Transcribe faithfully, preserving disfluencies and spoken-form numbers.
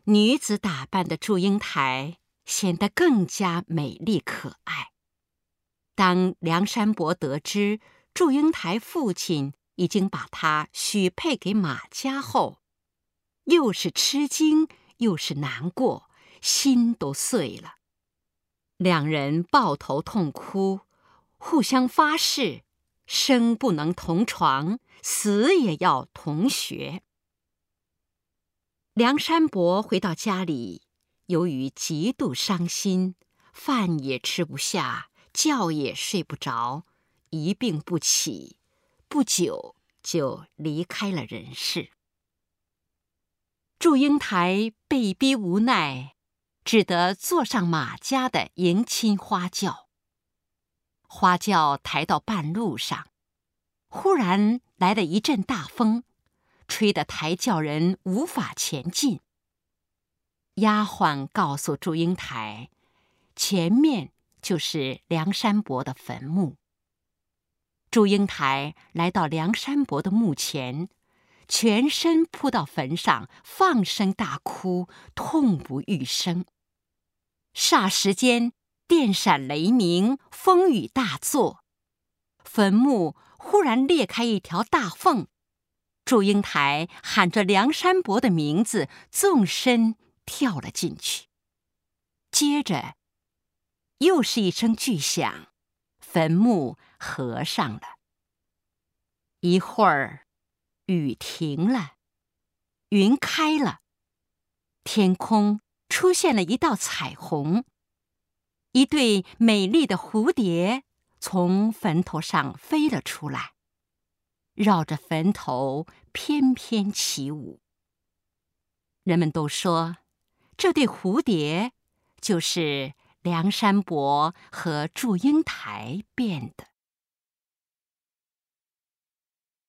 女子打扮的祝英台显得更加美丽可爱。当梁山伯得知祝英台父亲已经把她许配给马家后，又是吃惊又是难过，心都碎了。两人抱头痛哭，互相发誓，生不能同床，死也要同穴。梁山伯回到家里，由于极度伤心，饭也吃不下，觉也睡不着，一病不起，不久就离开了人世。祝英台被逼无奈，只得坐上马家的迎亲花轿。花轿抬到半路上，忽然来了一阵大风，吹得抬轿人无法前进。丫鬟告诉祝英台，前面就是梁山伯的坟墓。祝英台来到梁山伯的墓前，全身扑到坟上，放声大哭，痛不欲生。霎时间，电闪雷鸣，风雨大作，坟墓忽然裂开一条大缝。祝英台喊着梁山伯的名字，纵身跳了进去。接着，又是一声巨响，坟墓合上了。一会儿，雨停了，云开了，天空出现了一道彩虹，一对美丽的蝴蝶从坟头上飞了出来，绕着坟头翩翩起舞。人们都说，这对蝴蝶就是梁山伯和祝英台变的。